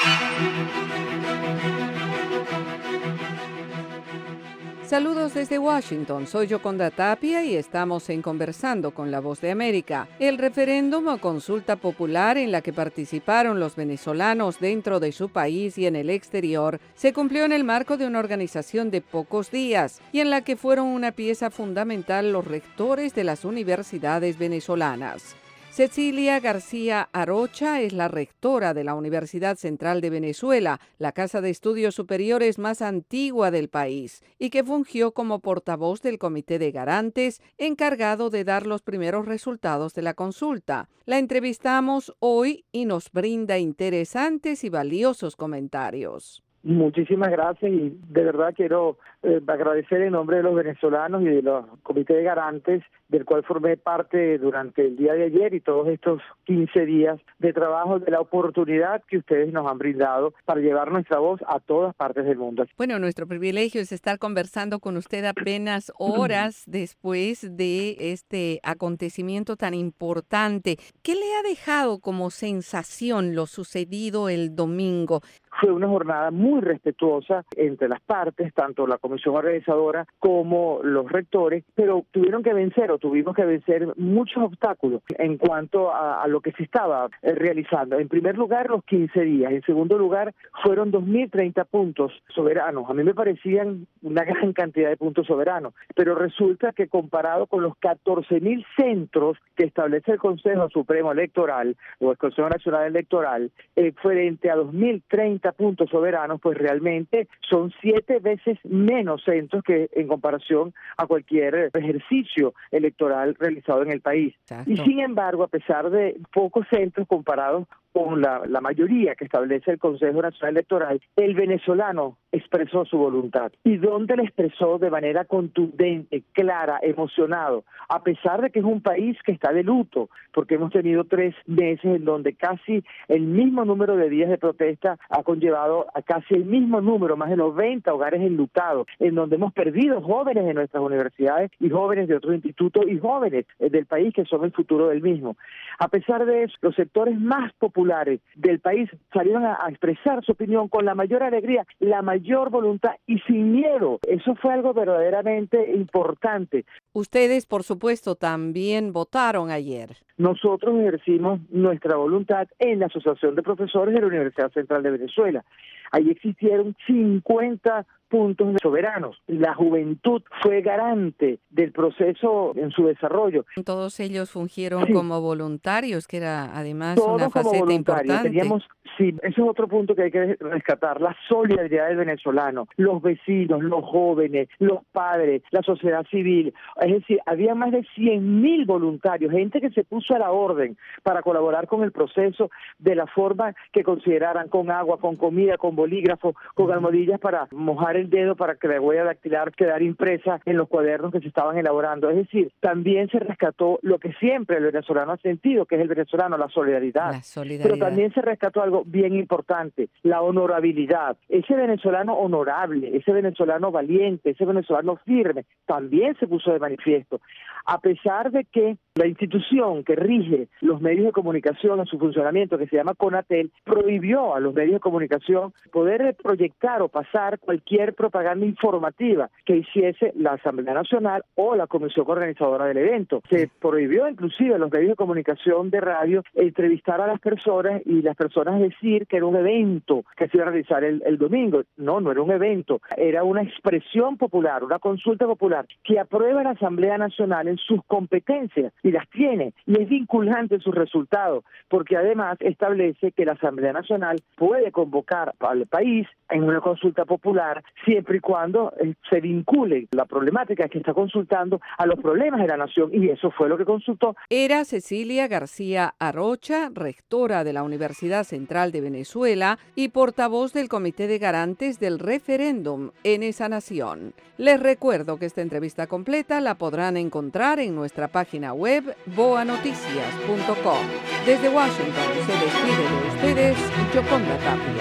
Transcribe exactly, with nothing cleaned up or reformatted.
Saludos desde Washington, soy Yoconda Tapia y estamos en Conversando con la Voz de América. El referéndum o consulta popular en la que participaron los venezolanos dentro de su país y en el exterior se cumplió en el marco de una organización de pocos días y en la que fueron una pieza fundamental los rectores de las universidades venezolanas. Cecilia García Arocha es la rectora de la Universidad Central de Venezuela, la casa de estudios superiores más antigua del país, y que fungió como portavoz del Comité de Garantes, encargado de dar los primeros resultados de la consulta. La entrevistamos hoy y nos brinda interesantes y valiosos comentarios. Muchísimas gracias y de verdad quiero eh, agradecer en nombre de los venezolanos y de los comités de garantes, del cual formé parte durante el día de ayer y todos estos quince días de trabajo, de la oportunidad que ustedes nos han brindado para llevar nuestra voz a todas partes del mundo. Bueno, nuestro privilegio es estar conversando con usted apenas horas después de este acontecimiento tan importante. ¿Qué le ha dejado como sensación lo sucedido el domingo? Fue una jornada muy respetuosa entre las partes, tanto la comisión organizadora como los rectores, pero tuvieron que vencer o tuvimos que vencer muchos obstáculos en cuanto a, a lo que se estaba eh, realizando. En primer lugar, los quince días. En segundo lugar, fueron dos mil treinta puntos soberanos. A mí me parecían una gran cantidad de puntos soberanos, pero resulta que comparado con los catorce mil centros que establece el Consejo Supremo Electoral o el Consejo Nacional Electoral, eh, frente a dos mil treinta puntos soberanos, pues realmente son siete veces menos centros que en comparación a cualquier ejercicio electoral realizado en el país. Exacto. Y sin embargo, a pesar de pocos centros comparados con la, la mayoría que establece el Consejo Nacional Electoral, el venezolano expresó su voluntad. ¿Y dónde la expresó? De manera contundente, clara, emocionado, a pesar de que es un país que está de luto, porque hemos tenido tres meses en donde casi el mismo número de días de protesta ha conllevado a casi el mismo número, más de noventa hogares enlutados, en donde hemos perdido jóvenes de nuestras universidades y jóvenes de otros institutos y jóvenes del país que son el futuro del mismo. A pesar de eso, los sectores más populares del país salieron a, a expresar su opinión con la mayor alegría, la mayor voluntad y sin miedo. Eso fue algo verdaderamente importante. Ustedes, por supuesto, también votaron ayer. Nosotros ejercimos nuestra voluntad en la Asociación de Profesores de la Universidad Central de Venezuela. Allí existieron cincuenta puntos soberanos. La juventud fue garante del proceso en su desarrollo. Todos ellos fungieron sí. como voluntarios, que era además Todos una faceta importante. Teníamos, sí, ese es otro punto que hay que rescatar, la solidaridad del venezolano, los vecinos, los jóvenes, los padres, la sociedad civil. Es decir, había más de cien mil voluntarios, gente que se puso a la orden para colaborar con el proceso de la forma que consideraran, con agua, con comida, con bolígrafo, con almohadillas para mojar el dedo para que la huella dactilar quedara impresa en los cuadernos que se estaban elaborando. Es decir, también se rescató lo que siempre el venezolano ha sentido, que es el venezolano, la solidaridad. La solidaridad. Pero también se rescató algo bien importante, la honorabilidad. Ese venezolano honorable, ese venezolano valiente, ese venezolano firme, también se puso de manifiesto. A pesar de que la institución que rige los medios de comunicación en su funcionamiento, que se llama CONATEL, prohibió a los medios de comunicación poder proyectar o pasar cualquier propaganda informativa que hiciese la Asamblea Nacional o la comisión organizadora del evento. Se prohibió inclusive a los medios de comunicación de radio entrevistar a las personas y las personas decir que era un evento que se iba a realizar el, el domingo. No, no era un evento, era una expresión popular, una consulta popular que aprueba la Asamblea Nacional en sus competencias y las tiene, y es vinculante en sus resultados, porque además establece que la Asamblea Nacional puede convocar al país en una consulta popular siempre y cuando eh, se vincule la problemática que está consultando a los problemas de la nación, y eso fue lo que consultó. Era Cecilia García Arocha, rectora de la Universidad Central de Venezuela y portavoz del Comité de Garantes del referéndum en esa nación. Les recuerdo que esta entrevista completa la podrán encontrar en nuestra página web boa noticias punto com. Desde Washington se despide de ustedes Yoconda Tapia.